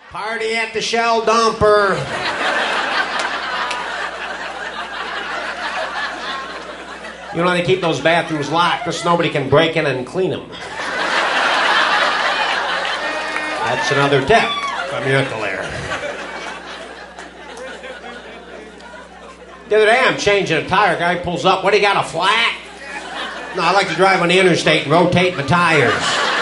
Party at the Shell Dumper. You know, they keep those bathrooms locked because nobody can break in and clean them. That's another tip from your Uncle Larry. The other day, I'm changing a tire. Guy pulls up. What, do you got, a flat? No, I like to drive on the interstate and rotate my tires.